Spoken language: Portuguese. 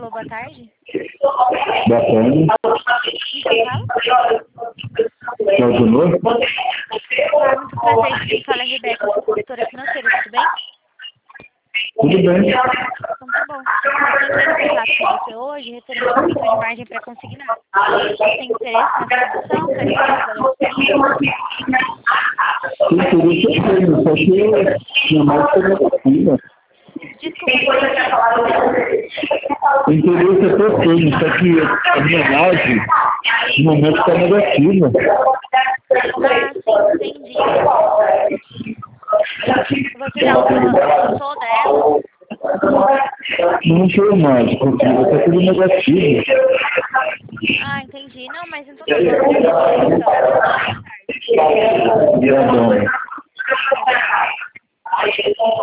Alô, boa tarde. Boa tarde. Quem fala? Cláudio Novo? Ah, muito prazer. Quem fala é a Rebeca, sou consultora financeira, tudo bem? Tudo bem. Então tá bom. Eu entrei em contato com você hoje, referente ao produto de margem para consignar. Você tem interesse nessa promoção? Quer saber os valores disponíveis? Sim, seria certeza, só que minha marca é negativa. Desculpa, O interesse é perfeito, só que a minha margem, no momento, está negativa. ah, sim, entendi. Você já usou dela? Não foi mais, porque está tudo negativo. Ah, entendi. Não, mas então tá bom. Então, boa tarde. Obrigadão.